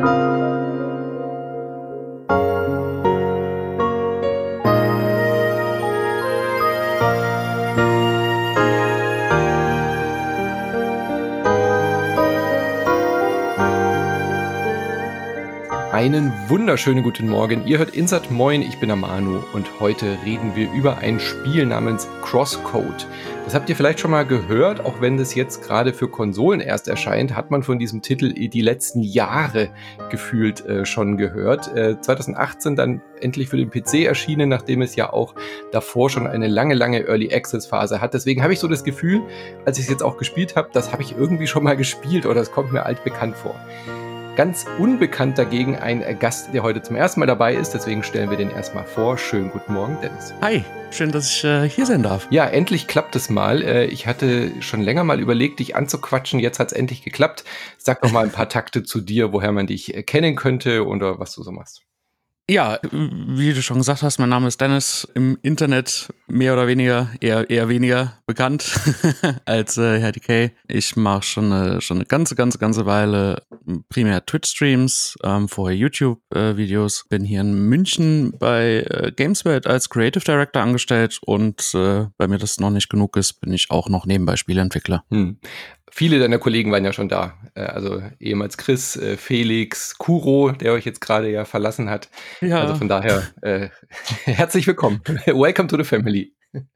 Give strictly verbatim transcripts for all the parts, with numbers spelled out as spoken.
Einen wunderschönen guten Morgen. Ihr hört Insert Moin, ich bin der Manu und heute reden wir über ein Spiel namens Crosscode. Das habt ihr vielleicht schon mal gehört, auch wenn das jetzt gerade für Konsolen erst erscheint, hat man von diesem Titel die letzten Jahre gefühlt äh, schon gehört. Äh, zwanzig achtzehn dann endlich für den P C erschienen, nachdem es ja auch davor schon eine lange, lange Early Access Phase hat. Deswegen habe ich so das Gefühl, als ich es jetzt auch gespielt habe, das habe ich irgendwie schon mal gespielt oder es kommt mir altbekannt vor. Ganz unbekannt dagegen ein Gast, der heute zum ersten Mal dabei ist. Deswegen stellen wir den erstmal vor. Schönen guten Morgen, Dennis. Hi, schön, dass ich äh, hier sein darf. Ja, endlich klappt es mal. Äh, ich hatte schon länger mal überlegt, dich anzuquatschen. Jetzt hat es endlich geklappt. Sag doch mal ein paar Takte zu dir, woher man dich kennen könnte oder was du so machst. Ja, wie du schon gesagt hast, mein Name ist Dennis, im Internet mehr oder weniger, eher eher weniger bekannt als äh, Herr D K. Ich mache schon eine, schon eine ganze, ganze, ganze Weile primär Twitch-Streams, ähm, vorher YouTube-Videos. Bin hier in München bei äh, Gameswelt als Creative Director angestellt und äh, weil mir das noch nicht genug ist, bin ich auch noch nebenbei Spieleentwickler. Hm. Viele deiner Kollegen waren ja schon da, also ehemals Chris, Felix, Kuro, der euch jetzt gerade ja verlassen hat. Ja. Also von daher äh, herzlich willkommen. Welcome to the family.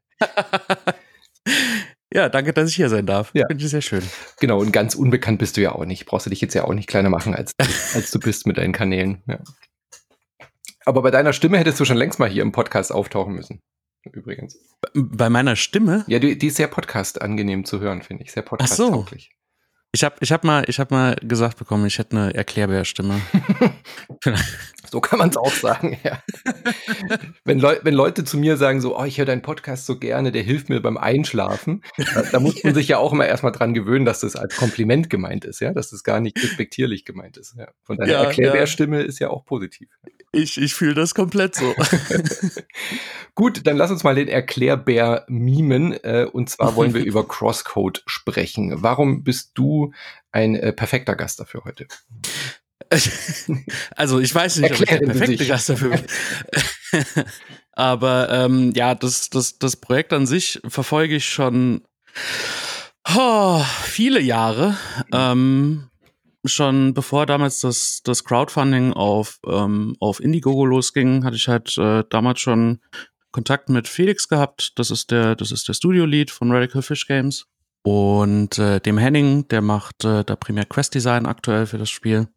Ja, danke, dass ich hier sein darf. Ja. Finde ich sehr schön. Genau, und ganz unbekannt bist du ja auch nicht. Brauchst du dich jetzt ja auch nicht kleiner machen, als, als du bist mit deinen Kanälen. Ja. Aber bei deiner Stimme hättest du schon längst mal hier im Podcast auftauchen müssen. Übrigens. Bei meiner Stimme? Ja, die, die ist sehr Podcast angenehm zu hören, finde ich. Sehr podcast-tauglich. Ach so. Ich habe ich hab mal, ich hab mal gesagt bekommen, ich hätte eine Erklärbär-Stimme. So kann man es auch sagen, ja. wenn, Leu- wenn Leute zu mir sagen so, oh, ich höre deinen Podcast so gerne, der hilft mir beim Einschlafen, da, da muss man sich ja auch immer erstmal dran gewöhnen, dass das als Kompliment gemeint ist, ja, dass das gar nicht respektierlich gemeint ist. Ja. Von daher, ja, Erklärbär-Stimme ja. ist ja auch positiv. Ich, ich fühle das komplett so. Gut, dann lass uns mal den Erklärbär mimen. Äh, und zwar wollen wir über Crosscode sprechen. Warum bist du ein äh, perfekter Gast dafür heute? Also ich weiß nicht, Erklären ob ich der perfekte Gast dafür bin. Aber ähm, ja, das, das, das Projekt an sich verfolge ich schon oh, viele Jahre. Ähm, Schon bevor damals das, das Crowdfunding auf, ähm, auf Indiegogo losging, hatte ich halt äh, damals schon Kontakt mit Felix gehabt. Das ist der, das ist der Studio-Lead von Radical Fish Games. Und äh, dem Henning, der macht äh, da primär Quest-Design aktuell für das Spiel.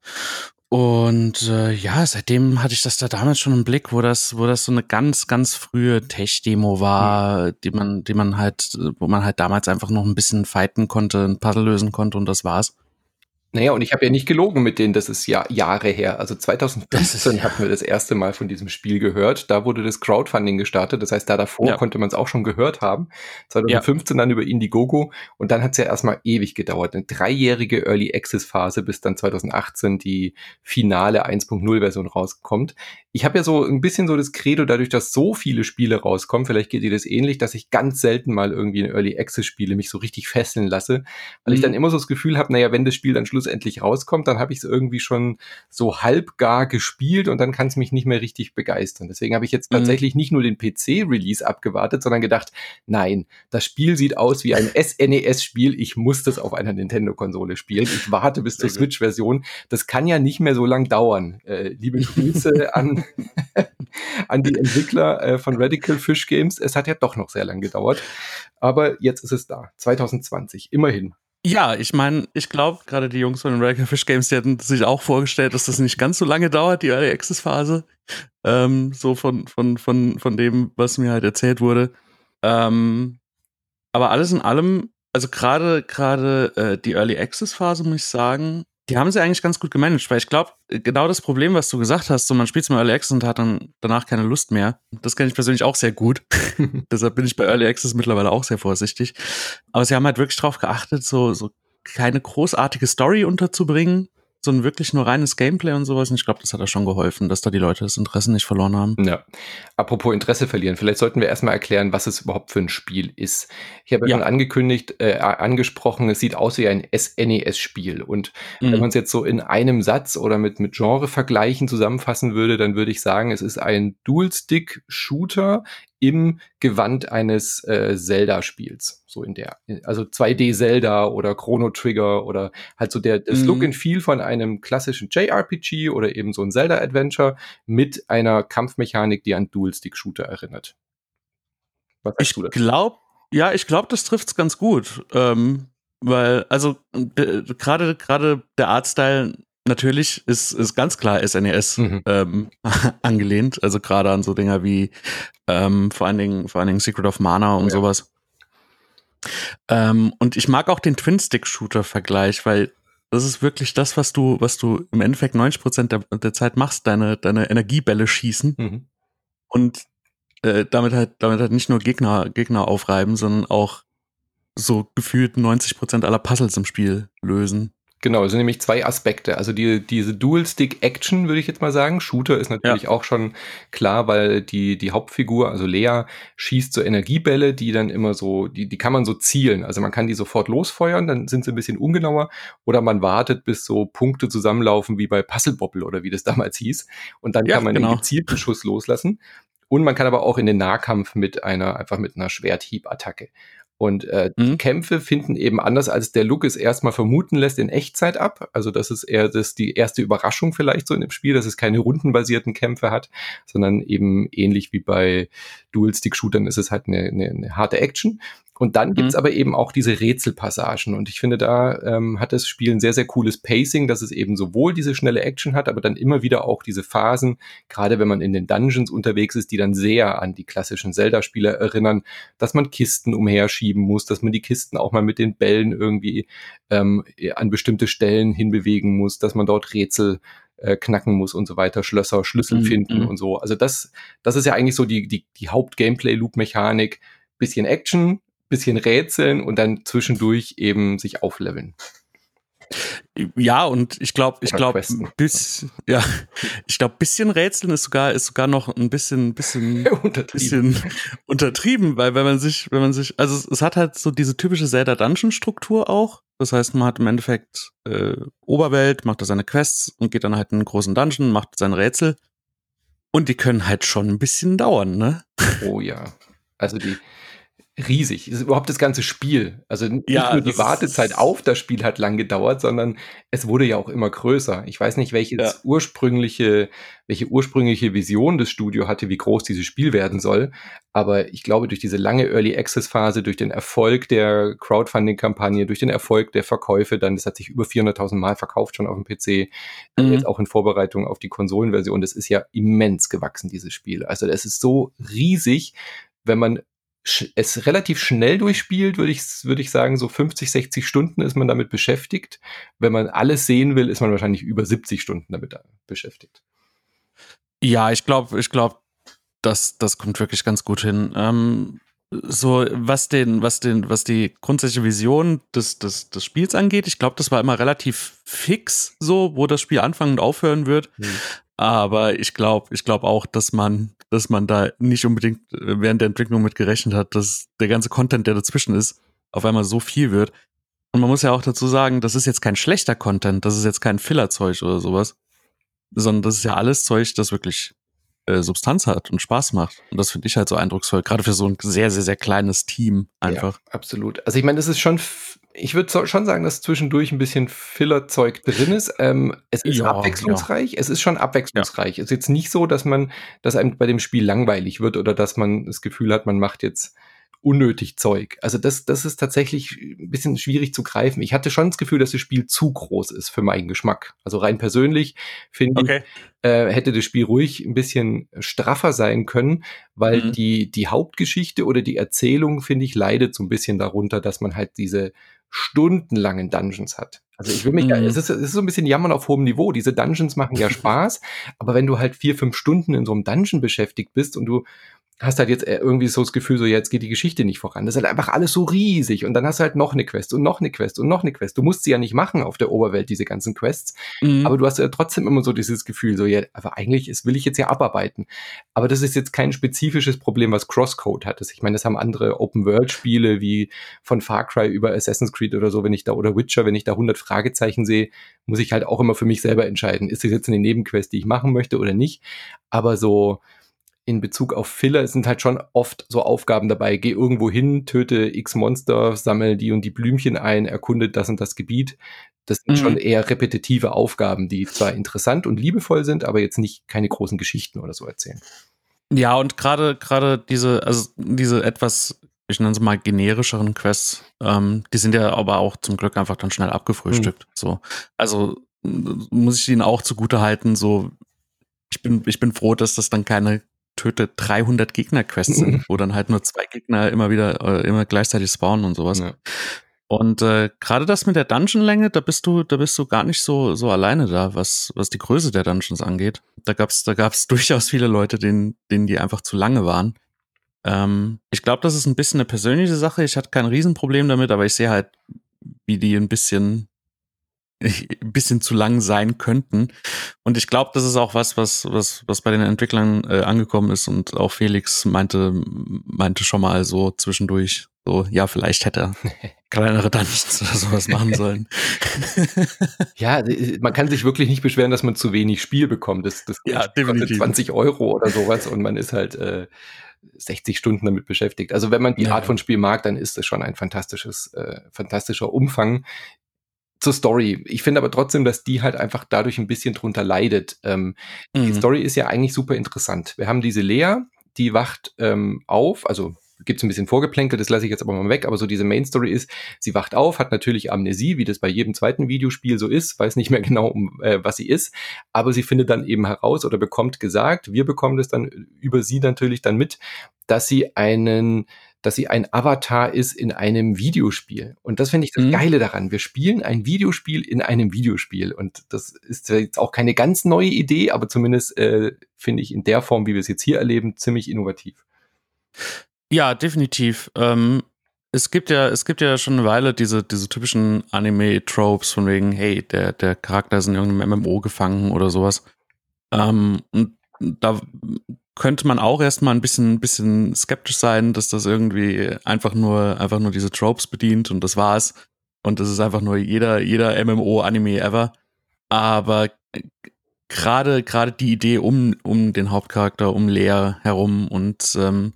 Und äh, ja, seitdem hatte ich das da damals schon im Blick, wo das, wo das so eine ganz, ganz frühe Tech-Demo war, mhm. die man, die man halt, wo man halt damals einfach noch ein bisschen fighten konnte, ein Puzzle lösen konnte und das war's. Naja, und ich habe ja nicht gelogen mit denen, das ist ja Jahre her. Also zwanzig fünfzehn hatten wir das erste Mal von diesem Spiel gehört. Da wurde das Crowdfunding gestartet. Das heißt, da davor ja. konnte man es auch schon gehört haben. zwanzig fünfzehn ja. dann über Indiegogo. Und dann hat es ja erstmal ewig gedauert. Eine dreijährige Early Access Phase, bis dann zwanzig achtzehn die finale eins Punkt null Version rauskommt. Ich habe ja so ein bisschen so das Credo, dadurch, dass so viele Spiele rauskommen, vielleicht geht dir das ähnlich, dass ich ganz selten mal irgendwie in Early Access Spiele mich so richtig fesseln lasse. Weil mhm. ich dann immer so das Gefühl habe, naja, wenn das Spiel dann schlussendlich rauskommt, dann habe ich es irgendwie schon so halbgar gespielt und dann kann es mich nicht mehr richtig begeistern. Deswegen habe ich jetzt mhm. tatsächlich nicht nur den P C-Release abgewartet, sondern gedacht, nein, das Spiel sieht aus wie ein S N E S-Spiel, ich muss das auf einer Nintendo-Konsole spielen. Ich warte bis zur Switch-Version. Das kann ja nicht mehr so lang dauern. Äh, liebe Grüße an, an die Entwickler äh, von Radical Fish Games. Es hat ja doch noch sehr lang gedauert, aber jetzt ist es da. zwanzig zwanzig, immerhin. Ja, ich meine, ich glaube, gerade die Jungs von den Radical Fish Games, die hatten sich auch vorgestellt, dass das nicht ganz so lange dauert, die Early Access Phase. Ähm, so von, von, von, von dem, was mir halt erzählt wurde. Ähm, aber alles in allem, also gerade, gerade äh, die Early Access Phase, muss ich sagen, die haben sie eigentlich ganz gut gemanagt, weil ich glaube, genau das Problem, was du gesagt hast, so man spielt mal Early Access und hat dann danach keine Lust mehr. Das kenne ich persönlich auch sehr gut. Deshalb bin ich bei Early Access mittlerweile auch sehr vorsichtig. Aber sie haben halt wirklich drauf geachtet, so, so keine großartige Story unterzubringen. so ein wirklich nur reines Gameplay und sowas. Und ich glaube, das hat da schon geholfen, dass da die Leute das Interesse nicht verloren haben. Ja. Apropos Interesse verlieren, vielleicht sollten wir erstmal erklären, was es überhaupt für ein Spiel ist. Ich habe ja, ja. schon angekündigt, äh, angesprochen, es sieht aus wie ein S N E S-Spiel. Und mhm. wenn man es jetzt so in einem Satz oder mit, mit Genre-Vergleichen zusammenfassen würde, dann würde ich sagen, es ist ein Dual-Stick-Shooter im Gewand eines äh, Zelda-Spiels, so in der, also zwei D Zelda oder Chrono Trigger oder halt so der das mhm. Look and Feel von einem klassischen J R P G oder eben so ein Zelda-Adventure mit einer Kampfmechanik, die an Dual-Stick-Shooter erinnert. Was sagst ich du dazu? Glaub, ja, ich glaube, das trifft's ganz gut, ähm, weil also gerade gerade der Artstyle natürlich ist, ist ganz klar S N E S mhm. ähm, angelehnt, also gerade an so Dinger wie ähm, vor allen Dingen vor allen Dingen Secret of Mana und oh, ja. sowas. Ähm, und ich mag auch den Twin-Stick-Shooter-Vergleich, weil das ist wirklich das, was du was du im Endeffekt neunzig Prozent der, der Zeit machst, deine deine Energiebälle schießen mhm. und äh, damit halt damit halt nicht nur Gegner Gegner aufreiben, sondern auch so gefühlt neunzig Prozent aller Puzzles im Spiel lösen. Genau, es sind nämlich zwei Aspekte. Also die, diese Dual-Stick-Action, würde ich jetzt mal sagen. Shooter ist natürlich ja. auch schon klar, weil die, die Hauptfigur, also Lea, schießt so Energiebälle, die dann immer so, die, die kann man so zielen. Also man kann die sofort losfeuern, dann sind sie ein bisschen ungenauer. Oder man wartet, bis so Punkte zusammenlaufen, wie bei Puzzle Bobble oder wie das damals hieß. Und dann ja, kann man genau. den gezielten Schuss loslassen. Und man kann aber auch in den Nahkampf mit einer, einfach mit einer Schwerthieb-Attacke. Und äh, mhm. die Kämpfe finden eben anders, als der Look es erstmal vermuten lässt, in Echtzeit ab. Also das ist eher das die erste Überraschung vielleicht so in dem Spiel, dass es keine rundenbasierten Kämpfe hat, sondern eben ähnlich wie bei Dual-Stick-Shootern ist es halt eine, eine, eine harte Action. Und dann gibt's mhm. aber eben auch diese Rätselpassagen. Und ich finde, da ähm, hat das Spiel ein sehr, sehr cooles Pacing, dass es eben sowohl diese schnelle Action hat, aber dann immer wieder auch diese Phasen, gerade wenn man in den Dungeons unterwegs ist, die dann sehr an die klassischen Zelda-Spiele erinnern, dass man Kisten umherschieben muss, dass man die Kisten auch mal mit den Bällen irgendwie ähm, an bestimmte Stellen hinbewegen muss, dass man dort Rätsel äh, knacken muss und so weiter, Schlösser, Schlüssel mhm. finden und so. Also das, das ist ja eigentlich so die, die, die Haupt-Gameplay-Loop-Mechanik. Bisschen Action, bisschen rätseln und dann zwischendurch eben sich aufleveln. Ja, und ich glaube, ich glaube, bis, ja, ich glaube, bisschen rätseln ist sogar, ist sogar noch ein bisschen, bisschen, untertrieben. bisschen untertrieben, weil wenn man sich, wenn man sich, also es, es hat halt so diese typische Zelda-Dungeon-Struktur auch. Das heißt, man hat im Endeffekt äh, Oberwelt, macht da seine Quests und geht dann halt in einen großen Dungeon, macht seine Rätsel. Und die können halt schon ein bisschen dauern, ne? Oh ja. Also die riesig. Das ist überhaupt das ganze Spiel. Also nicht ja, nur die Wartezeit auf das Spiel hat lang gedauert, sondern es wurde ja auch immer größer. Ich weiß nicht, welches ja. ursprüngliche, welche ursprüngliche Vision das Studio hatte, wie groß dieses Spiel werden soll. Aber ich glaube, durch diese lange Early Access Phase, durch den Erfolg der Crowdfunding-Kampagne, durch den Erfolg der Verkäufe, dann, das hat sich über vierhunderttausend Mal verkauft schon auf dem P C, mhm. jetzt auch in Vorbereitung auf die Konsolenversion. Das ist ja immens gewachsen, dieses Spiel. Also das ist so riesig, wenn man es relativ schnell durchspielt, würde ich, würde ich sagen, so fünfzig, sechzig Stunden ist man damit beschäftigt. Wenn man alles sehen will, ist man wahrscheinlich über siebzig Stunden damit beschäftigt. Ja, ich glaube, ich glaube, das, das kommt wirklich ganz gut hin. Ähm, so, was den, was den, was die grundsätzliche Vision des, des, des Spiels angeht, ich glaube, das war immer relativ fix, so, wo das Spiel anfangen und aufhören wird. Mhm. Aber ich glaube, ich glaube auch, dass man, dass man da nicht unbedingt während der Entwicklung mit gerechnet hat, dass der ganze Content, der dazwischen ist, auf einmal so viel wird. Und man muss ja auch dazu sagen, das ist jetzt kein schlechter Content, das ist jetzt kein Fillerzeug oder sowas, sondern das ist ja alles Zeug, das wirklich äh, Substanz hat und Spaß macht. Und das finde ich halt so eindrucksvoll, gerade für so ein sehr, sehr, sehr kleines Team einfach. Ja, absolut. Also ich meine, es ist schon f- Ich würde schon sagen, dass zwischendurch ein bisschen Fillerzeug drin ist. Ähm, es ist Ja, abwechslungsreich. Es ist schon abwechslungsreich. Es ist jetzt nicht so, dass man, dass einem bei dem Spiel langweilig wird oder dass man das Gefühl hat, man macht jetzt unnötig Zeug. Also das, das ist tatsächlich ein bisschen schwierig zu greifen. Ich hatte schon das Gefühl, dass das Spiel zu groß ist für meinen Geschmack. Also rein persönlich finde Okay. ich, äh, hätte das Spiel ruhig ein bisschen straffer sein können, weil Mhm. die, die Hauptgeschichte oder die Erzählung, finde ich, leidet so ein bisschen darunter, dass man halt diese stundenlangen Dungeons hat. Also ich will mich, ja, Mhm. es ist, es ist so ein bisschen Jammern auf hohem Niveau. Diese Dungeons machen ja Spaß, aber wenn du halt vier, fünf Stunden in so einem Dungeon beschäftigt bist und du hast halt jetzt irgendwie so das Gefühl, so jetzt geht die Geschichte nicht voran. Das ist halt einfach alles so riesig und dann hast du halt noch eine Quest und noch eine Quest und noch eine Quest. Du musst sie ja nicht machen auf der Oberwelt, diese ganzen Quests, mhm. aber du hast ja trotzdem immer so dieses Gefühl, so ja, aber eigentlich ist, will ich jetzt ja abarbeiten. Aber das ist jetzt kein spezifisches Problem, was Crosscode hat. Ich meine, das haben andere Open-World-Spiele wie von Far Cry über Assassin's Creed oder so, wenn ich da, oder Witcher, wenn ich da hundert Fragezeichen sehe, muss ich halt auch immer für mich selber entscheiden, ist das jetzt eine Nebenquest, die ich machen möchte oder nicht. Aber so in Bezug auf Filler sind halt schon oft so Aufgaben dabei. Geh irgendwo hin, töte x Monster, sammel die und die Blümchen ein, erkunde das und das Gebiet. Das sind mhm. schon eher repetitive Aufgaben, die zwar interessant und liebevoll sind, aber jetzt nicht keine großen Geschichten oder so erzählen. Ja, und gerade gerade diese, also diese etwas, ich nenne es mal generischeren Quests, ähm, die sind ja aber auch zum Glück einfach dann schnell abgefrühstückt. Mhm. So, also muss ich ihnen auch zugute halten. So, ich bin ich bin froh, dass das dann keine töte dreihundert Gegner-Quests sind, wo dann halt nur zwei Gegner immer wieder, äh, immer gleichzeitig spawnen und sowas. Ja. Und äh, gerade das mit der Dungeon-Länge, da bist du, da bist du gar nicht so so alleine da, was was die Größe der Dungeons angeht. Da gab's da gab's durchaus viele Leute, denen denen die einfach zu lange waren. Ähm, ich glaube, das ist ein bisschen eine persönliche Sache. Ich hatte kein Riesenproblem damit, aber ich sehe halt, wie die ein bisschen ein bisschen zu lang sein könnten. Und ich glaube, das ist auch was, was, was, was bei den Entwicklern äh, angekommen ist und auch Felix meinte, meinte schon mal so zwischendurch, so, ja, vielleicht hätte er kleinere Dungeons oder sowas machen sollen. Ja, man kann sich wirklich nicht beschweren, dass man zu wenig Spiel bekommt. Das, das ja, kostet zwanzig Euro oder sowas und man ist halt äh, sechzig Stunden damit beschäftigt. Also wenn man die ja, Art von Spiel mag, dann ist es schon ein fantastisches, äh, fantastischer Umfang. Zur Story. Ich finde aber trotzdem, dass die halt einfach dadurch ein bisschen drunter leidet. Ähm, mhm. Die Story ist ja eigentlich super interessant. Wir haben diese Lea, die wacht ähm, auf, also gibt's ein bisschen Vorgeplänkel, das lasse ich jetzt aber mal weg, aber so diese Main Story ist, sie wacht auf, hat natürlich Amnesie, wie das bei jedem zweiten Videospiel so ist, weiß nicht mehr genau, um äh, was sie ist, aber sie findet dann eben heraus oder bekommt gesagt, wir bekommen das dann über sie natürlich dann mit, dass sie einen dass sie ein Avatar ist in einem Videospiel. Und das finde ich das mhm. Geile daran. Wir spielen ein Videospiel in einem Videospiel. Und das ist jetzt auch keine ganz neue Idee, aber zumindest äh, finde ich in der Form, wie wir es jetzt hier erleben, ziemlich innovativ. Ja, definitiv. Ähm, es gibt ja, es gibt ja schon eine Weile diese, diese typischen Anime-Tropes von wegen, hey, der, der Charakter ist in irgendeinem M M O gefangen oder sowas. Ähm, und da könnte man auch erstmal ein bisschen, bisschen skeptisch sein, dass das irgendwie einfach nur, einfach nur diese Tropes bedient und das war's. Und das ist einfach nur jeder, jeder M M O-Anime ever. Aber gerade, gerade die Idee um, um den Hauptcharakter, um Lea herum und ähm,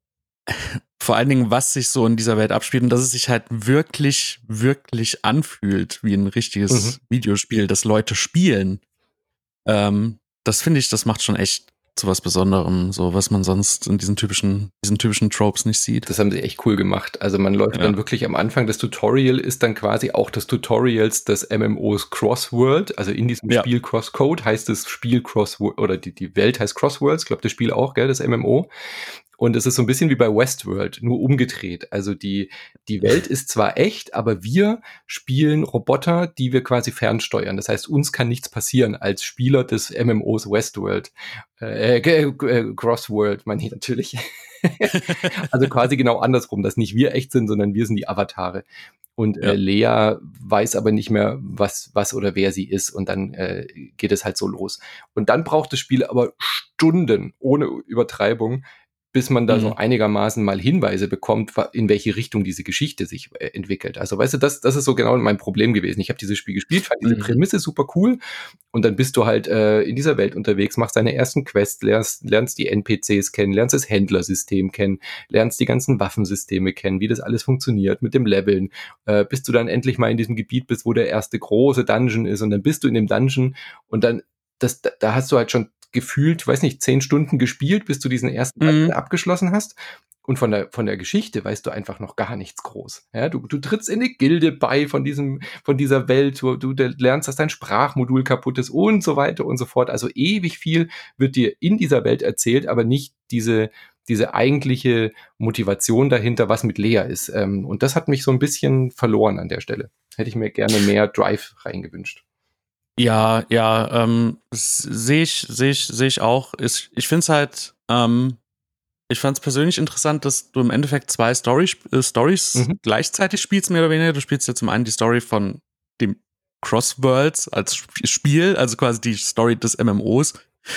vor allen Dingen, was sich so in dieser Welt abspielt und dass es sich halt wirklich, wirklich anfühlt wie ein richtiges mhm. Videospiel, das Leute spielen. Ähm, das finde ich, das macht schon echt zu was Besonderem, so was man sonst in diesen typischen, diesen typischen Tropes nicht sieht. Das haben sie echt cool gemacht. Also man läuft ja. dann wirklich am Anfang, das Tutorial ist dann quasi auch das Tutorials des M M Os Crossworld. Also in diesem ja. Spiel Crosscode heißt das Spiel Crossworld, oder die, die Welt heißt Crossworlds, ich glaube das Spiel auch, gell, das M M O. Und es ist so ein bisschen wie bei Westworld, nur umgedreht. Also die, die Welt ist zwar echt, aber wir spielen Roboter, die wir quasi fernsteuern. Das heißt, uns kann nichts passieren als Spieler des M M Os Westworld. Äh, äh, Crossworld, meine ich natürlich. Also quasi genau andersrum, dass nicht wir echt sind, sondern wir sind die Avatare. Und ja. äh, Lea weiß aber nicht mehr, was, was oder wer sie ist. Und dann äh, geht es halt so los. Und dann braucht das Spiel aber Stunden, ohne Übertreibung, bis man da mhm. so einigermaßen mal Hinweise bekommt, in welche Richtung diese Geschichte sich äh, entwickelt. Also weißt du, das, das ist so genau mein Problem gewesen. Ich habe dieses Spiel gespielt, fand diese mhm. Prämisse super cool und dann bist du halt äh, in dieser Welt unterwegs, machst deine ersten Quests, lernst, lernst die N P Cs kennen, lernst das Händlersystem kennen, lernst die ganzen Waffensysteme kennen, wie das alles funktioniert mit dem Leveln, äh, bis du dann endlich mal in diesem Gebiet bist, wo der erste große Dungeon ist und dann bist du in dem Dungeon und dann, das, da, da hast du halt schon gefühlt, weiß nicht, zehn Stunden gespielt, bis du diesen ersten Teil mhm. abgeschlossen hast. Und von der, von der Geschichte weißt du einfach noch gar nichts groß. Ja, du, du trittst in eine Gilde bei von diesem, von dieser Welt, wo du lernst, dass dein Sprachmodul kaputt ist und so weiter und so fort. Also ewig viel wird dir in dieser Welt erzählt, aber nicht diese, diese eigentliche Motivation dahinter, was mit Lea ist. Und das hat mich so ein bisschen verloren an der Stelle. Hätte ich mir gerne mehr Drive reingewünscht. Ja, ja, ähm, sehe ich, sehe ich, sehe ich auch. Ist, ich finde es halt, ähm, Ich fand es persönlich interessant, dass du im Endeffekt zwei Story, äh, Stories mhm. gleichzeitig spielst, mehr oder weniger. Du spielst ja zum einen die Story von dem Crossworlds als Spiel, also quasi die Story des M M Os,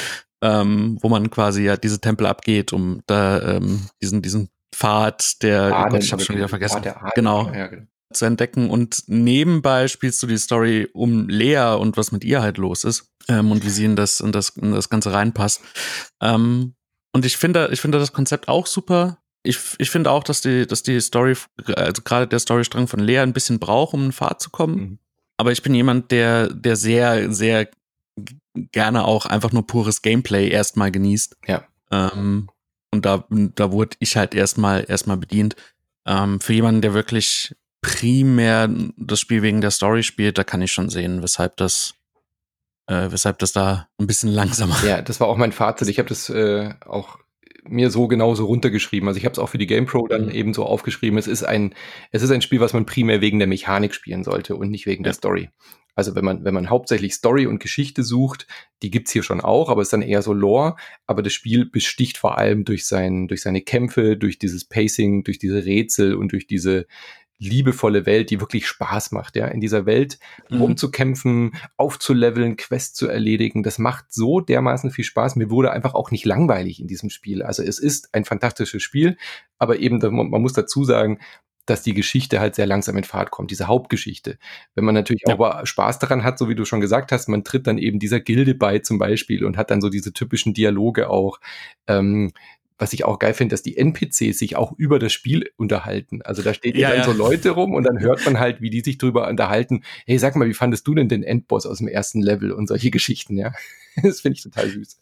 ähm, wo man quasi ja diese Tempel abgeht, um da ähm, diesen, diesen Pfad der, Ahnen, oh Gott, ich hab's schon wieder vergessen, der Ahnen, genau, ja, genau, zu entdecken. Und nebenbei spielst du die Story um Lea und was mit ihr halt los ist ähm, und wie sie in das, in das, in das Ganze reinpasst. Ähm, und ich finde, ich finde das Konzept auch super. Ich, ich finde auch, dass die, dass die Story, also gerade der Storystrang von Lea ein bisschen braucht, um in Fahrt zu kommen. Mhm. Aber ich bin jemand, der, der sehr, sehr gerne auch einfach nur pures Gameplay erstmal genießt. Ja. Ähm, und da, da wurde ich halt erstmal, erstmal bedient. Ähm, für jemanden, der wirklich primär das Spiel wegen der Story spielt, da kann ich schon sehen, weshalb das, äh, weshalb das da ein bisschen langsamer. Ja, das war auch mein Fazit. Ich habe das äh, auch mir so genauso runtergeschrieben. Also ich habe es auch für die GamePro dann mhm. eben so aufgeschrieben. Es ist ein, es ist ein Spiel, was man primär wegen der Mechanik spielen sollte und nicht wegen ja. der Story. Also wenn man, wenn man hauptsächlich Story und Geschichte sucht, die gibt's hier schon auch, aber es ist dann eher so Lore. Aber das Spiel besticht vor allem durch sein, durch seine Kämpfe, durch dieses Pacing, durch diese Rätsel und durch diese liebevolle Welt, die wirklich Spaß macht, ja, in dieser Welt mhm. rumzukämpfen, aufzuleveln, Quests zu erledigen, das macht so dermaßen viel Spaß. Mir wurde einfach auch nicht langweilig in diesem Spiel. Also es ist ein fantastisches Spiel, aber eben, man muss dazu sagen, dass die Geschichte halt sehr langsam in Fahrt kommt, diese Hauptgeschichte. Wenn man natürlich ja. auch Spaß daran hat, so wie du schon gesagt hast, man tritt dann eben dieser Gilde bei zum Beispiel und hat dann so diese typischen Dialoge auch, ähm, was ich auch geil finde, dass die N P Cs sich auch über das Spiel unterhalten. Also da stehen ja, dann ja. so Leute rum und dann hört man halt, wie die sich drüber unterhalten. Hey, sag mal, wie fandest du denn den Endboss aus dem ersten Level und solche Geschichten, ja? Das finde ich total süß.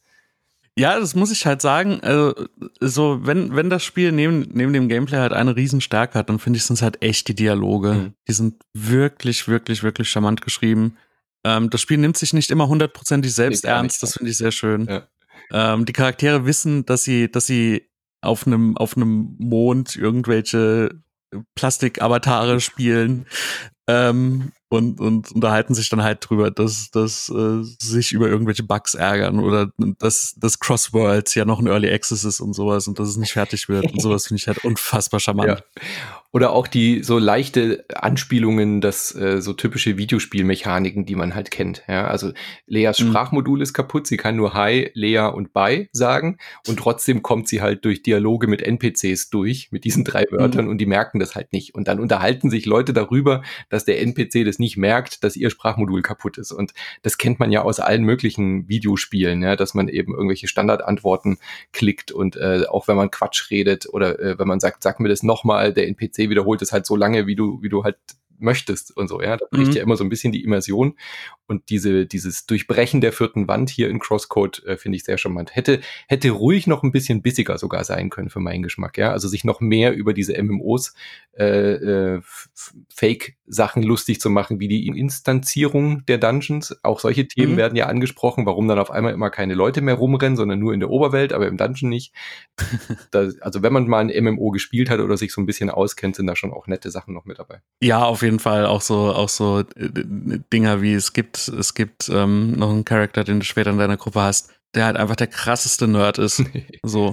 Ja, das muss ich halt sagen. Also, so, wenn, wenn das Spiel neben, neben dem Gameplay halt eine Riesenstärke hat, dann finde ich, sind es halt echt die Dialoge. Mhm. Die sind wirklich, wirklich, wirklich charmant geschrieben. Ähm, das Spiel nimmt sich nicht immer hundertprozentig selbst ernst. Das finde ich sehr schön. Ja. Ähm, die Charaktere wissen, dass sie, dass sie auf einem, auf einem Mond irgendwelche Plastik-Avatare spielen. Ähm, und, und unterhalten sich dann halt drüber, dass, dass äh, sich über irgendwelche Bugs ärgern oder dass das Crossworlds ja noch ein Early Access ist und sowas und dass es nicht fertig wird und sowas finde ich halt unfassbar charmant. Ja. Oder auch die so leichte Anspielungen, das äh, so typische Videospielmechaniken, die man halt kennt. Ja, also Leas mhm. Sprachmodul ist kaputt, sie kann nur Hi, Lea und Bye sagen und trotzdem kommt sie halt durch Dialoge mit N P Cs durch, mit diesen drei Wörtern mhm. und die merken das halt nicht. Und dann unterhalten sich Leute darüber, dass der N P C das nicht merkt, dass ihr Sprachmodul kaputt ist. Und das kennt man ja aus allen möglichen Videospielen, ja, dass man eben irgendwelche Standardantworten klickt und äh, auch wenn man Quatsch redet oder äh, wenn man sagt, sag mir das nochmal, der N P C wiederholt es halt so lange, wie du, wie du halt möchtest und so, ja. Da bricht mhm. ja immer so ein bisschen die Immersion. Und diese, dieses Durchbrechen der vierten Wand hier in Crosscode äh, finde ich sehr charmant. Hätte, hätte ruhig noch ein bisschen bissiger sogar sein können für meinen Geschmack, ja. Also sich noch mehr über diese M M Os äh, äh, Fake-Sachen lustig zu machen, wie die Instanzierung der Dungeons. Auch solche Themen mhm. werden ja angesprochen, warum dann auf einmal immer keine Leute mehr rumrennen, sondern nur in der Oberwelt, aber im Dungeon nicht. Da, also wenn man mal ein M M O gespielt hat oder sich so ein bisschen auskennt, sind da schon auch nette Sachen noch mit dabei. Ja, auf jeden Fall auch so, auch so äh, Dinger wie es gibt, es gibt ähm, noch einen Charakter, den du später in deiner Gruppe hast, der halt einfach der krasseste Nerd ist. So.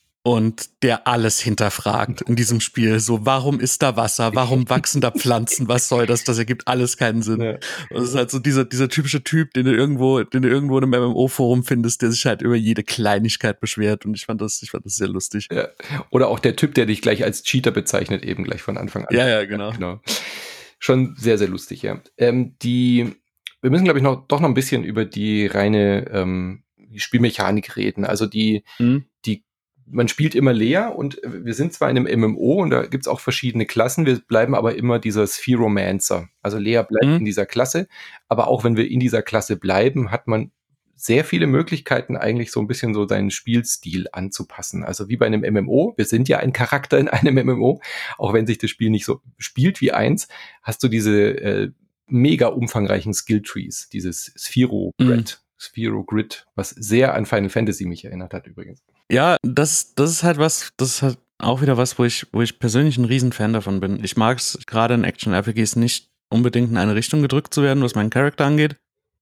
Und der alles hinterfragt in diesem Spiel. So, warum ist da Wasser? Warum wachsen da Pflanzen? Was soll das? Das ergibt alles keinen Sinn. Ja. Und es ist halt so dieser, dieser typische Typ, den du irgendwo, den du irgendwo in einem M M O-Forum findest, der sich halt über jede Kleinigkeit beschwert. Und ich fand das, ich fand das sehr lustig. Ja. Oder auch der Typ, der dich gleich als Cheater bezeichnet, eben gleich von Anfang an. Ja, ja, genau. genau. Schon sehr, sehr lustig, ja. Ähm, die, wir müssen, glaube ich, noch, doch noch ein bisschen über die reine ähm, Spielmechanik reden. Also die, mhm. die man spielt immer Lea und wir sind zwar in einem M M O und da gibt's auch verschiedene Klassen, wir bleiben aber immer dieser Spheromancer. Also Lea bleibt mhm. in dieser Klasse, aber auch wenn wir in dieser Klasse bleiben, hat man sehr viele Möglichkeiten, eigentlich so ein bisschen so seinen Spielstil anzupassen. Also wie bei einem M M O, wir sind ja ein Charakter in einem M M O, auch wenn sich das Spiel nicht so spielt wie eins, hast du diese äh, mega umfangreichen Skilltrees, dieses Sphero-Grid. Mhm. Sphero Grid, was sehr an Final Fantasy mich erinnert hat übrigens. Ja, das, das ist halt was, das ist halt auch wieder was, wo ich, wo ich persönlich ein Riesenfan davon bin. Ich mag es gerade in Action-R P Gs nicht unbedingt in eine Richtung gedrückt zu werden, was meinen Charakter angeht.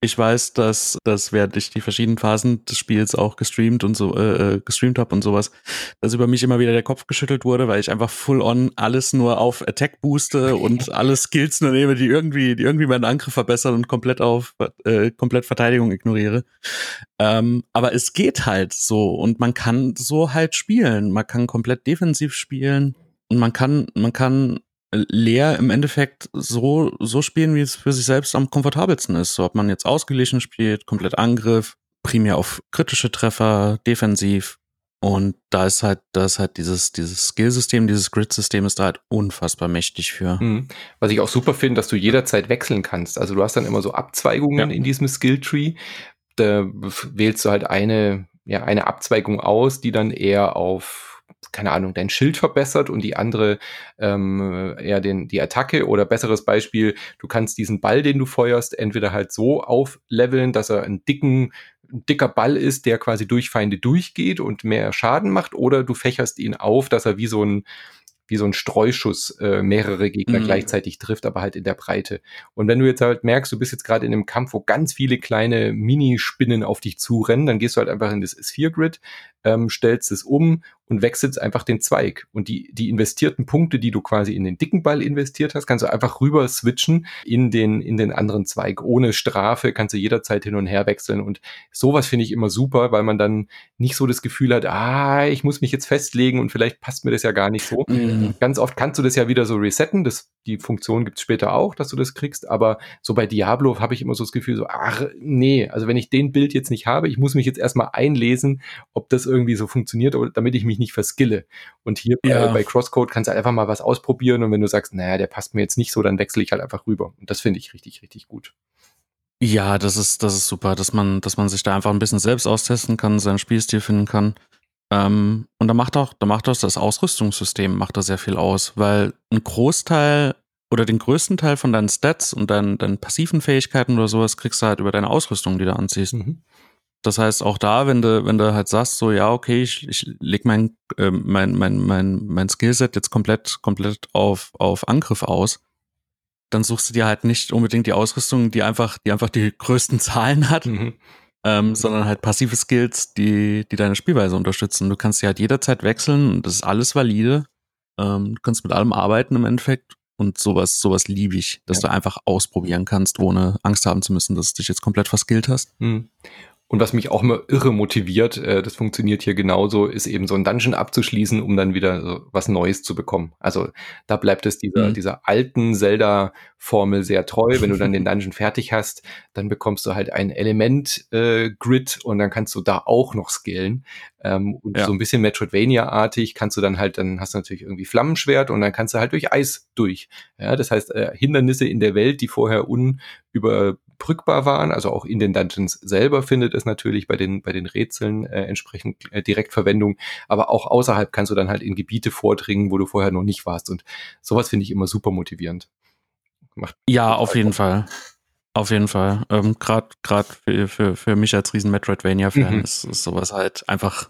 Ich weiß, dass, dass während ich die verschiedenen Phasen des Spiels auch gestreamt und so, äh, gestreamt habe und sowas, dass über mich immer wieder der Kopf geschüttelt wurde, weil ich einfach full on alles nur auf Attack booste und alle Skills nur nehme, die irgendwie, die irgendwie meinen Angriff verbessern und komplett auf, äh, komplett Verteidigung ignoriere. Ähm, aber es geht halt so und man kann so halt spielen. Man kann komplett defensiv spielen und man kann, man kann leer im Endeffekt so, so spielen, wie es für sich selbst am komfortabelsten ist. So, ob man jetzt ausgeglichen spielt, komplett Angriff, primär auf kritische Treffer, defensiv. Und da ist halt, da ist halt dieses, dieses Skillsystem, dieses Grid-System ist da halt unfassbar mächtig für. Mhm. Was ich auch super finde, dass du jederzeit wechseln kannst. Also du hast dann immer so Abzweigungen ja. in diesem Skilltree. Da wählst du halt eine, ja, eine Abzweigung aus, die dann eher auf, keine Ahnung, dein Schild verbessert und die andere ähm, eher den, die Attacke. Oder besseres Beispiel, du kannst diesen Ball, den du feuerst, entweder halt so aufleveln, dass er einen dicken, ein dicker Ball ist, der quasi durch Feinde durchgeht und mehr Schaden macht, oder du fächerst ihn auf, dass er wie so ein wie so ein Streuschuss äh, mehrere Gegner mhm. gleichzeitig trifft, aber halt in der Breite. Und wenn du jetzt halt merkst, du bist jetzt gerade in einem Kampf, wo ganz viele kleine Minispinnen auf dich zurennen, dann gehst du halt einfach in das Sphere Grid, ähm, stellst es um und wechselst einfach den Zweig. Und die, die investierten Punkte, die du quasi in den dicken Ball investiert hast, kannst du einfach rüber switchen in den, in den anderen Zweig. Ohne Strafe kannst du jederzeit hin und her wechseln. Und sowas finde ich immer super, weil man dann nicht so das Gefühl hat, ah, ich muss mich jetzt festlegen und vielleicht passt mir das ja gar nicht so. Mhm. Ganz oft kannst du das ja wieder so resetten. Das, die Funktion gibt's später auch, dass du das kriegst. Aber so bei Diablo habe ich immer so das Gefühl, so, ach, nee, also wenn ich den Bild jetzt nicht habe, ich muss mich jetzt erstmal einlesen, ob das irgendwie so funktioniert, damit ich mich nicht verskille. Und hier ja. bei, bei Crosscode kannst du einfach mal was ausprobieren und wenn du sagst, naja, der passt mir jetzt nicht so, dann wechsle ich halt einfach rüber. Und das finde ich richtig, richtig gut. Ja, das ist, das ist super, dass man, dass man sich da einfach ein bisschen selbst austesten kann, seinen Spielstil finden kann. Ähm, und da macht auch, da macht auch das Ausrüstungssystem macht da sehr viel aus, weil ein Großteil oder den größten Teil von deinen Stats und deinen, deinen passiven Fähigkeiten oder sowas kriegst du halt über deine Ausrüstung, die du anziehst. Mhm. Das heißt, auch da, wenn du, wenn du halt sagst, so, ja, okay, ich, ich leg mein, äh, mein, mein, mein, mein Skillset jetzt komplett, komplett auf, auf Angriff aus, dann suchst du dir halt nicht unbedingt die Ausrüstung, die einfach, die einfach die größten Zahlen hat, mhm. ähm, sondern halt passive Skills, die, die deine Spielweise unterstützen. Du kannst die halt jederzeit wechseln und das ist alles valide. Ähm, du kannst mit allem arbeiten im Endeffekt und sowas, sowas liebe ich, dass ja. du einfach ausprobieren kannst, ohne Angst haben zu müssen, dass du dich jetzt komplett verskillt hast. Mhm. Und was mich auch immer irre motiviert, äh, das funktioniert hier genauso, ist eben so ein Dungeon abzuschließen, um dann wieder so was Neues zu bekommen. Also da bleibt es dieser, mhm. dieser alten Zelda-Formel sehr treu. Wenn du dann den Dungeon fertig hast, dann bekommst du halt ein Element-Grid äh, und dann kannst du da auch noch skillen. Ähm, und ja. so ein bisschen Metroidvania-artig kannst du dann halt, dann hast du natürlich irgendwie Flammenschwert und dann kannst du halt durch Eis durch. Ja, das heißt, äh, Hindernisse in der Welt, die vorher unüberbrückbar waren, also auch in den Dungeons selber findet es natürlich bei den bei den Rätseln äh, entsprechend äh, Direktverwendung, aber auch außerhalb kannst du dann halt in Gebiete vordringen, wo du vorher noch nicht warst und sowas finde ich immer super motivierend. Macht ja, auf jeden Fall. Auf jeden Fall. Ähm, Gerade gerade für, für, für mich als riesen Metroidvania-Fan mhm. ist, ist sowas halt einfach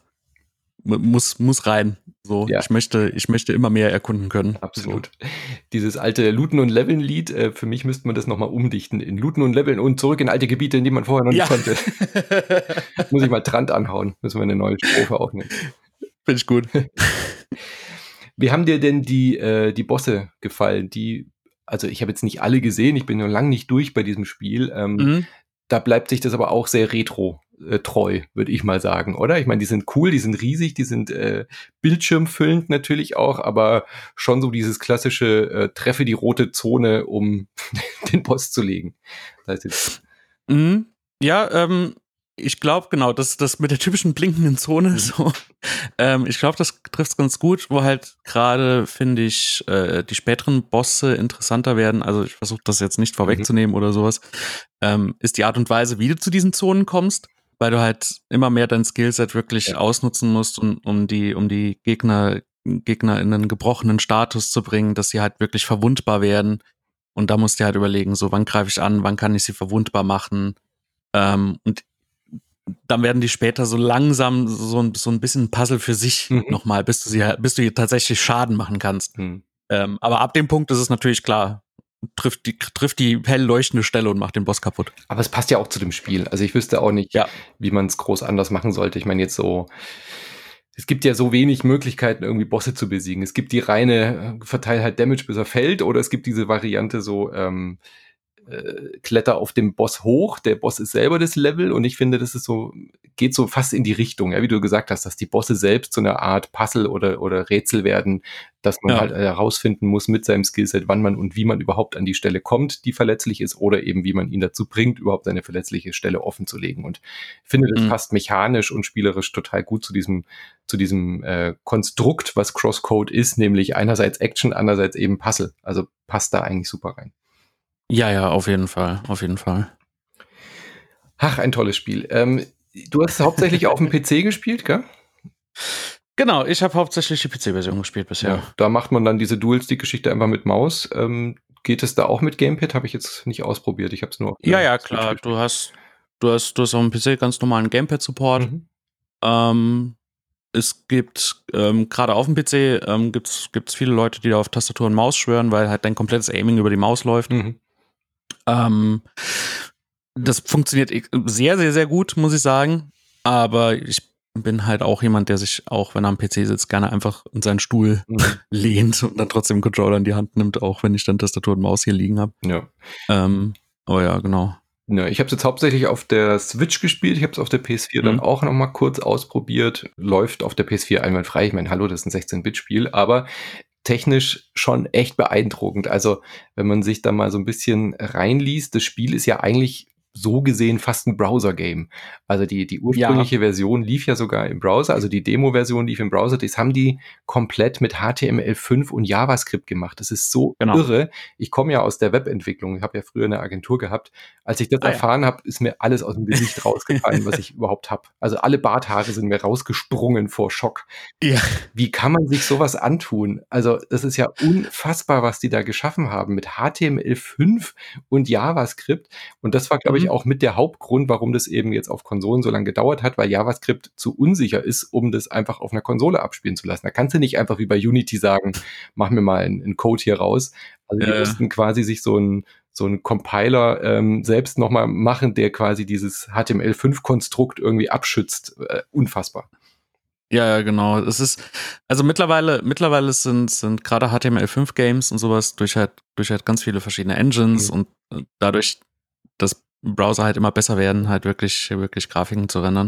muss muss rein. So, ja. ich möchte ich möchte immer mehr erkunden können. Absolut. So. Dieses alte Looten und Leveln Lied, äh, für mich müsste man das nochmal umdichten in Looten und Leveln und zurück in alte Gebiete, in die man vorher noch ja. nicht konnte. Muss ich mal Trant anhauen, müssen wir eine neue Strophe aufnehmen. Finde ich gut. Wie haben dir denn die äh, die Bosse gefallen? Die, also ich habe jetzt nicht alle gesehen, ich bin noch lange nicht durch bei diesem Spiel. Ähm, mhm. Da bleibt sich das aber auch sehr retro äh, treu, würde ich mal sagen, oder? Ich meine, die sind cool, die sind riesig, die sind äh, bildschirmfüllend natürlich auch, aber schon so dieses klassische äh, treffe die rote Zone, um den Boss zu legen. Das heißt mhm. Ja, ähm, ich glaube, genau, das das mit der typischen blinkenden Zone, mhm. so. Ähm, ich glaube, das trifft's ganz gut, wo halt gerade, finde ich, äh, die späteren Bosse interessanter werden. Also ich versuche das jetzt nicht vorwegzunehmen mhm. oder sowas. Ähm, ist die Art und Weise, wie du zu diesen Zonen kommst, weil du halt immer mehr dein Skillset wirklich ja. ausnutzen musst, um, um die, um die Gegner, Gegner in einen gebrochenen Status zu bringen, dass sie halt wirklich verwundbar werden. Und da musst du halt überlegen, so, wann greife ich an, wann kann ich sie verwundbar machen. Ähm, und dann werden die später so langsam so ein, so ein bisschen ein Puzzle für sich mhm. nochmal, bis du sie, bis du ihr tatsächlich Schaden machen kannst. Mhm. Ähm, aber ab dem Punkt ist es natürlich klar, trifft die, trifft die hell leuchtende Stelle und macht den Boss kaputt. Aber es passt ja auch zu dem Spiel. Also ich wüsste auch nicht, ja. wie man es groß anders machen sollte. Ich meine jetzt so, es gibt ja so wenig Möglichkeiten, irgendwie Bosse zu besiegen. Es gibt die reine, verteil halt Damage, bis er fällt, oder es gibt diese Variante so, ähm, äh, kletter auf dem Boss hoch, der Boss ist selber das Level, und ich finde, das ist so, geht so fast in die Richtung, ja, wie du gesagt hast, dass die Bosse selbst so eine Art Puzzle oder, oder Rätsel werden, dass man ja. halt herausfinden muss mit seinem Skillset, wann man und wie man überhaupt an die Stelle kommt, die verletzlich ist, oder eben wie man ihn dazu bringt, überhaupt seine verletzliche Stelle offen zu legen. Und ich finde, das mhm. passt mechanisch und spielerisch total gut zu diesem, zu diesem äh, Konstrukt, was Crosscode ist, nämlich einerseits Action, andererseits eben Puzzle. Also passt da eigentlich super rein. Ja, ja, auf jeden Fall, auf jeden Fall. Ach, ein tolles Spiel. Ähm, du hast hauptsächlich auf dem P C gespielt, gell? Genau, ich habe hauptsächlich die P C-Version gespielt bisher. Ja, da macht man dann diese Dual-Stick-Geschichte einfach mit Maus. Ähm, geht es da auch mit Gamepad? Habe ich jetzt nicht ausprobiert. Ich habe es nur auf Ja, ja, klar. Du hast, du hast, du hast auf dem P C ganz normalen Gamepad-Support. Mhm. Ähm, es gibt, ähm, gerade auf dem P C, ähm, gibt es viele Leute, die da auf Tastatur und Maus schwören, weil halt dein komplettes Aiming über die Maus läuft. Mhm. Ähm, das funktioniert sehr, sehr, sehr gut, muss ich sagen. Aber ich bin halt auch jemand, der sich, auch wenn er am P C sitzt, gerne einfach in seinen Stuhl mhm. lehnt und dann trotzdem einen Controller in die Hand nimmt, auch wenn ich dann Tastatur und Maus hier liegen habe. Ja. Ähm, aber ja, genau. Ja, ich habe es jetzt hauptsächlich auf der Switch gespielt. Ich habe es auf der P S vier mhm. dann auch noch mal kurz ausprobiert. Läuft auf der P S vier einwandfrei. Ich meine, hallo, das ist ein sechzehn-Bit-Spiel, aber technisch schon echt beeindruckend. Also, wenn man sich da mal so ein bisschen reinliest, das Spiel ist ja eigentlich so gesehen fast ein Browser-Game. Also die, die ursprüngliche ja. Version lief ja sogar im Browser, also die Demo-Version lief im Browser. Das haben die komplett mit H T M L fünf und JavaScript gemacht. Das ist so genau. irre. Ich komme ja aus der Webentwicklung. Ich habe ja früher eine Agentur gehabt. Als ich das ah, erfahren ja. habe, ist mir alles aus dem Gesicht rausgefallen, was ich überhaupt habe. Also alle Barthaare sind mir rausgesprungen vor Schock. Ja. Wie kann man sich sowas antun? Also das ist ja unfassbar, was die da geschaffen haben mit H T M L fünf und JavaScript. Und das war, glaube ich, auch mit der Hauptgrund, warum das eben jetzt auf Konsolen so lange gedauert hat, weil JavaScript zu unsicher ist, um das einfach auf einer Konsole abspielen zu lassen. Da kannst du nicht einfach wie bei Unity sagen, mach mir mal einen, einen Code hier raus. Also die äh. mussten quasi sich so ein so ein Compiler ähm, selbst nochmal machen, der quasi dieses H T M L fünf Konstrukt irgendwie abschützt. Äh, unfassbar. Ja, ja, genau. Es ist, also mittlerweile, mittlerweile sind, sind gerade H T M L fünf Games und sowas durch halt, durch halt ganz viele verschiedene Engines mhm. und dadurch, dass Browser halt immer besser werden, halt wirklich, wirklich Grafiken zu rendern,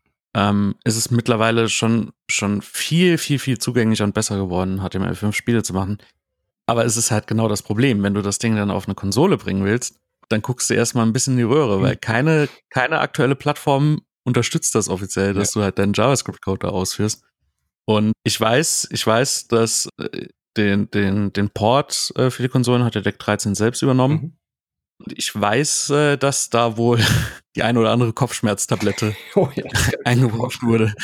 ähm, ist es mittlerweile schon, schon viel, viel, viel zugänglicher und besser geworden, H T M L fünf Spiele zu machen. Aber es ist halt genau das Problem, wenn du das Ding dann auf eine Konsole bringen willst, dann guckst du erstmal ein bisschen in die Röhre, mhm. weil keine, keine aktuelle Plattform unterstützt das offiziell, dass ja. du halt deinen JavaScript-Code da ausführst. Und ich weiß, ich weiß, dass äh, den, den, den Port äh, für die Konsolen hat der Deck dreizehn selbst übernommen. Mhm. Und ich weiß, äh, dass da wohl die ein oder andere Kopfschmerztablette oh ja, eingeworfen wurde,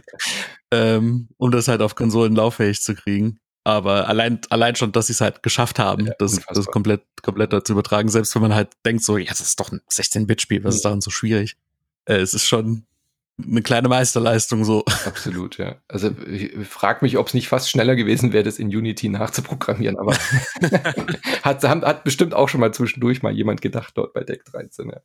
ähm, um das halt auf Konsolen lauffähig zu kriegen. Aber allein, allein schon, dass sie es halt geschafft haben, ja, das, das komplett, komplett dazu übertragen, selbst wenn man halt denkt so, ja, das ist doch ein sechzehn-Bit-Spiel, was ja. ist daran so schwierig? Äh, es ist schon eine kleine Meisterleistung so. Absolut, ja. Also ich frage mich, ob es nicht fast schneller gewesen wäre, das in Unity nachzuprogrammieren, aber hat, hat bestimmt auch schon mal zwischendurch mal jemand gedacht dort bei Deck dreizehn. Ja,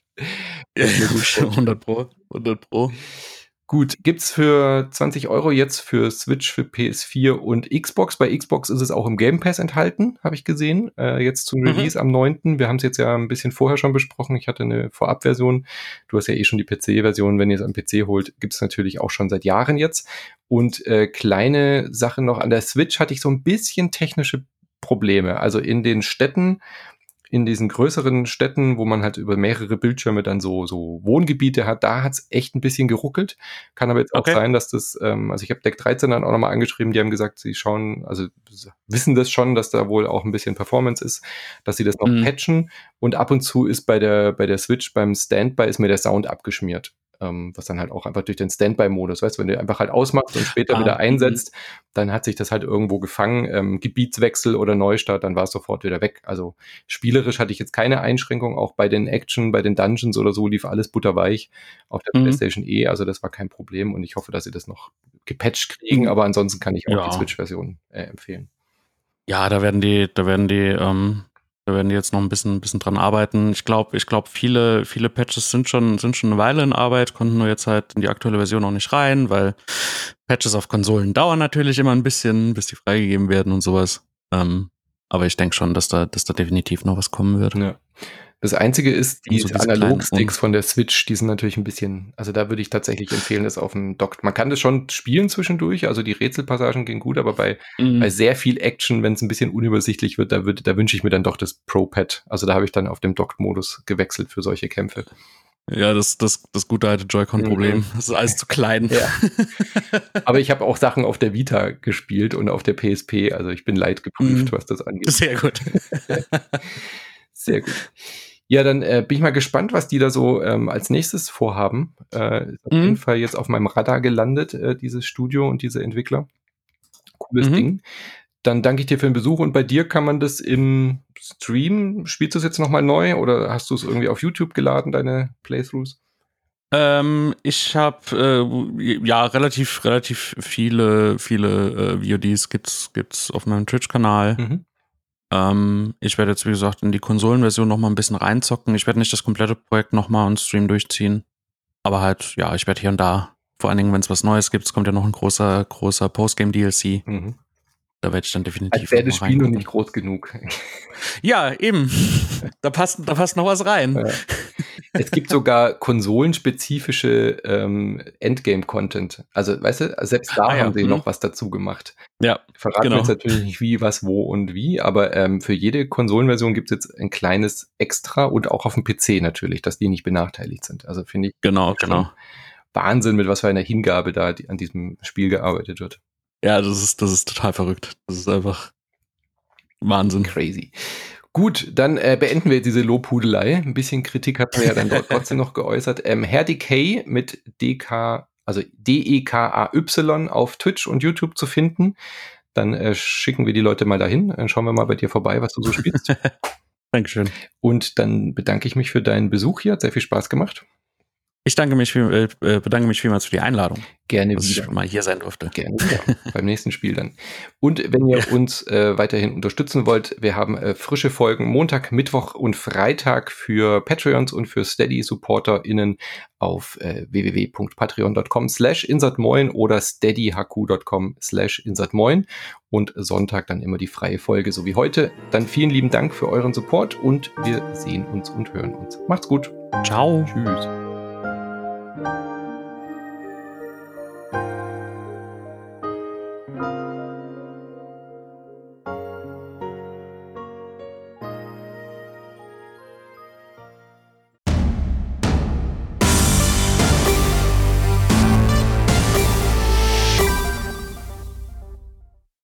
ja hundert Pro, hundert Pro. Gut, gibt's für zwanzig Euro jetzt für Switch, für P S vier und Xbox. Bei Xbox ist es auch im Game Pass enthalten, habe ich gesehen. Äh, jetzt zum Release mhm. am neunten Wir haben es jetzt ja ein bisschen vorher schon besprochen. Ich hatte eine Vorabversion. Du hast ja eh schon die P C-Version. Wenn ihr es am P C holt, gibt's natürlich auch schon seit Jahren jetzt. Und äh, kleine Sache noch, an der Switch hatte ich so ein bisschen technische Probleme. Also in den Städten, in diesen größeren Städten, wo man halt über mehrere Bildschirme dann so so Wohngebiete hat, da hat's echt ein bisschen geruckelt. Kann aber jetzt auch okay. sein, dass das, ähm, also ich habe Deck dreizehn dann auch nochmal angeschrieben, die haben gesagt, sie schauen, also wissen das schon, dass da wohl auch ein bisschen Performance ist, dass sie das noch mhm. patchen, und ab und zu ist bei der bei der Switch beim Standby ist mir der Sound abgeschmiert. Ähm, was dann halt auch einfach durch den Standby-Modus, weißt du, wenn du einfach halt ausmachst und später ah, wieder einsetzt, m- dann hat sich das halt irgendwo gefangen, ähm, Gebietswechsel oder Neustart, dann war es sofort wieder weg. Also spielerisch hatte ich jetzt keine Einschränkung, auch bei den Action, bei den Dungeons oder so lief alles butterweich auf der mhm. PlayStation E, also das war kein Problem, und ich hoffe, dass sie das noch gepatcht kriegen, mhm. aber ansonsten kann ich auch ja. die Switch-Version äh, empfehlen. Ja, da werden die, da werden die ähm Da werden die jetzt noch ein bisschen, ein bisschen dran arbeiten. Ich glaube, ich glaube, viele, viele Patches sind schon, sind schon eine Weile in Arbeit, konnten nur jetzt halt in die aktuelle Version noch nicht rein, weil Patches auf Konsolen dauern natürlich immer ein bisschen, bis die freigegeben werden und sowas. Ähm, aber ich denke schon, dass da, dass da definitiv noch was kommen wird. Ja. Das Einzige ist, die So diese Analogsticks kleinen- von der Switch, die sind natürlich ein bisschen, also da würde ich tatsächlich empfehlen, das auf dem Dock. Man kann das schon spielen zwischendurch, also die Rätselpassagen gehen gut, aber bei, Mhm. bei sehr viel Action, wenn es ein bisschen unübersichtlich wird, da, würd, da wünsche ich mir dann doch das Pro-Pad. Also da habe ich dann auf dem Docked-Modus gewechselt für solche Kämpfe. Ja, das, das, das gute alte Joy-Con-Problem. Mhm. Das ist alles zu klein. Ja. Aber ich habe auch Sachen auf der Vita gespielt und auf der P S P, also ich bin leidgeprüft, Mhm. was das angeht. Sehr gut. Sehr gut. Ja, dann äh, bin ich mal gespannt, was die da so ähm, als nächstes vorhaben. Äh, ist auf Mhm. jeden Fall jetzt auf meinem Radar gelandet, äh, dieses Studio und diese Entwickler. Cooles Mhm. Ding. Dann danke ich dir für den Besuch und bei dir kann man das im Stream, spielst du es jetzt nochmal neu oder hast du es irgendwie auf YouTube geladen, deine Playthroughs? Ähm, ich habe äh, ja relativ, relativ viele, viele äh, V O Ds gibt's, gibt's auf meinem Twitch-Kanal. Mhm. Ähm, ich werde jetzt, wie gesagt, in die Konsolenversion noch mal ein bisschen reinzocken. Ich werde nicht das komplette Projekt noch mal on Stream durchziehen. Aber halt, ja, ich werde hier und da, vor allen Dingen, wenn es was Neues gibt, es kommt ja noch ein großer, großer Postgame-D L C. Mhm. Da werde ich dann definitiv Als wäre noch das mal Spiel noch reingucken. nicht groß genug. Ja, eben. Da passt, da passt noch was rein. Ja. Es gibt sogar konsolenspezifische ähm, Endgame-Content. Also, weißt du, selbst da Ah ja, haben sie mhm. noch was dazu gemacht. Ja, Verraten genau. wir jetzt natürlich nicht wie, was, wo und wie, aber ähm, für jede Konsolenversion gibt es jetzt ein kleines Extra und auch auf dem P C natürlich, dass die nicht benachteiligt sind. Also finde ich Genau, schon genau. Wahnsinn, mit was für einer Hingabe da die, an diesem Spiel gearbeitet wird. Ja, das ist, das ist total verrückt. Das ist einfach Wahnsinn. Crazy. Gut, dann äh, beenden wir diese Lobhudelei. Ein bisschen Kritik hat man ja dann dort trotzdem noch geäußert. Ähm, Herr Decay mit D K, also D E K A Y auf Twitch und YouTube zu finden. Dann äh, schicken wir die Leute mal dahin. Dann schauen wir mal bei dir vorbei, was du so spielst. Dankeschön. Und dann bedanke ich mich für deinen Besuch hier. Hat sehr viel Spaß gemacht. Ich danke mich, viel, äh, bedanke mich vielmals für die Einladung, Gerne dass wieder. ich mal hier sein durfte. Gerne wieder. Beim nächsten Spiel dann. Und wenn ihr uns äh, weiterhin unterstützen wollt, wir haben äh, frische Folgen Montag, Mittwoch und Freitag für Patreons und für Steady-SupporterInnen auf äh, w w w punkt patreon punkt com slash insertmoin oder steadyhq punkt com slash insertmoin und Sonntag dann immer die freie Folge, so wie heute. Dann vielen lieben Dank für euren Support und wir sehen uns und hören uns. Macht's gut. Ciao. Tschüss.